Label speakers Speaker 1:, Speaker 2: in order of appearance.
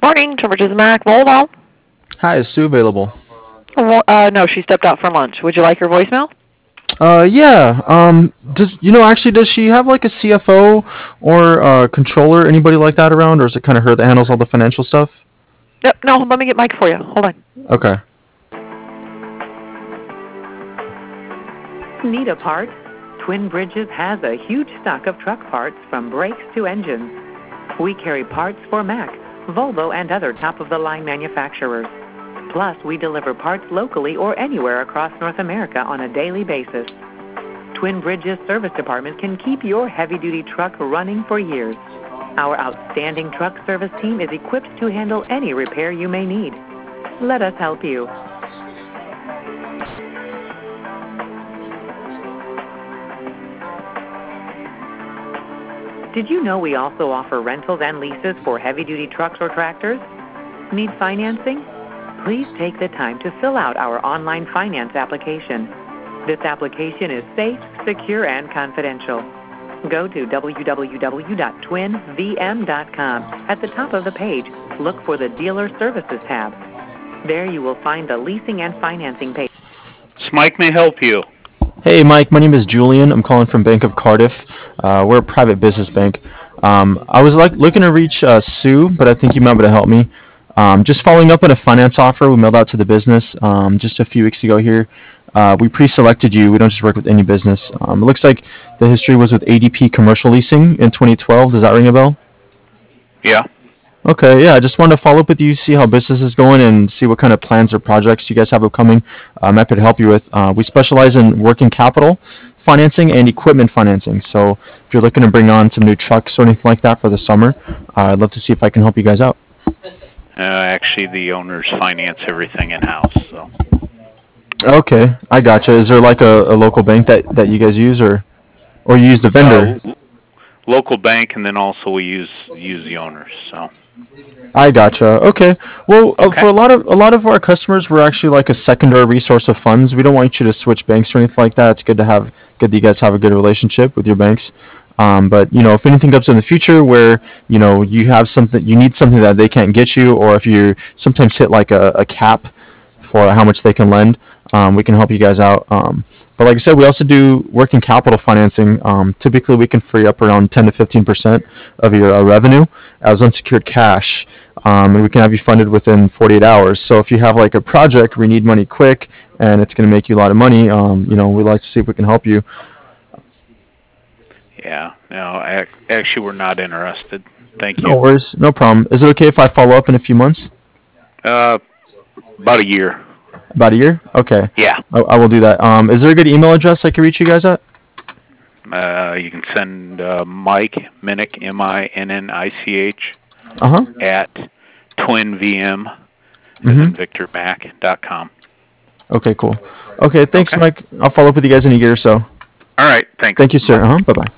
Speaker 1: Morning, Temperature's Mac. Volvo.
Speaker 2: Hi, is Sue available?
Speaker 1: No, she stepped out for lunch. Would you like her voicemail?
Speaker 2: Yeah. Does she have like a CFO or controller, anybody like that around, or is it kind of her that handles all the financial stuff?
Speaker 1: Yep, no, let me get Mike for you. Hold on.
Speaker 2: Okay.
Speaker 3: Need a part? Twin Bridges has a huge stock of truck parts from brakes to engines. We carry parts for Mack, Volvo, and other top-of-the-line manufacturers. Plus, we deliver parts locally or anywhere across North America on a daily basis. Twin Bridges Service Department can keep your heavy-duty truck running for years. Our outstanding truck service team is equipped to handle any repair you may need. Let us help you. Did you know we also offer rentals and leases for heavy-duty trucks or tractors? Need financing? Please take the time to fill out our online finance application. This application is safe, secure, and confidential. Go to www.twinvm.com. At the top of the page, look for the Dealer Services tab. There you will find the leasing and financing page.
Speaker 4: Smike may help you.
Speaker 2: Hey, Mike. My name is Julian. I'm calling from Bank of Cardiff. We're a private business bank. I was looking to reach Sue, but I think you might be able to help me. Just following up on a finance offer we mailed out to the business just a few weeks ago here. We pre-selected you. We don't just work with any business. It looks like the history was with ADP Commercial Leasing in 2012. Does that ring a bell?
Speaker 4: Yeah.
Speaker 2: Okay, yeah, I just wanted to follow up with you, see how business is going, and see what kind of plans or projects you guys have upcoming. I'm happy to help you with. We specialize in working capital financing and equipment financing. So if you're looking to bring on some new trucks or anything like that for the summer, I'd love to see if I can help you guys out.
Speaker 4: Actually, the owners finance everything in-house. So.
Speaker 2: Okay, I gotcha. Is there like a local bank that you guys use, or you use the vendor?
Speaker 4: Local bank, and then also we use the owners. So.
Speaker 2: I gotcha. Okay. Well,
Speaker 4: Okay.
Speaker 2: for a lot of our customers, we're actually like a secondary resource of funds. We don't want you to switch banks or anything like that. It's good that you guys have a good relationship with your banks. But if anything comes in the future where you have something, you need something that they can't get you, or if you sometimes hit like a cap for how much they can lend, we can help you guys out. But like I said, we also do working capital financing. Typically, we can free up around 10 to 15% of your revenue as unsecured cash, and we can have you funded within 48 hours. So if you have like a project where you need money quick and it's going to make you a lot of money, we'd like to see if we can help you.
Speaker 4: Yeah. No, actually, we're not interested. Thank
Speaker 2: No
Speaker 4: you.
Speaker 2: worries, no problem. Is it okay if I follow up in a few months?
Speaker 4: About a year.
Speaker 2: About a year? Okay.
Speaker 4: Yeah.
Speaker 2: I will do that. Is there a good email address I can reach you guys at?
Speaker 4: You can send Mike Minnick, MINNICH,
Speaker 2: Uh-huh.
Speaker 4: at twinvm, as
Speaker 2: Mm-hmm.
Speaker 4: in victormac.com.
Speaker 2: Okay, cool. Okay, thanks,
Speaker 4: Okay.
Speaker 2: Mike. I'll follow up with you guys in a year or so.
Speaker 4: All right. Thanks.
Speaker 2: Thank you, sir.
Speaker 4: Bye.
Speaker 2: Bye-bye.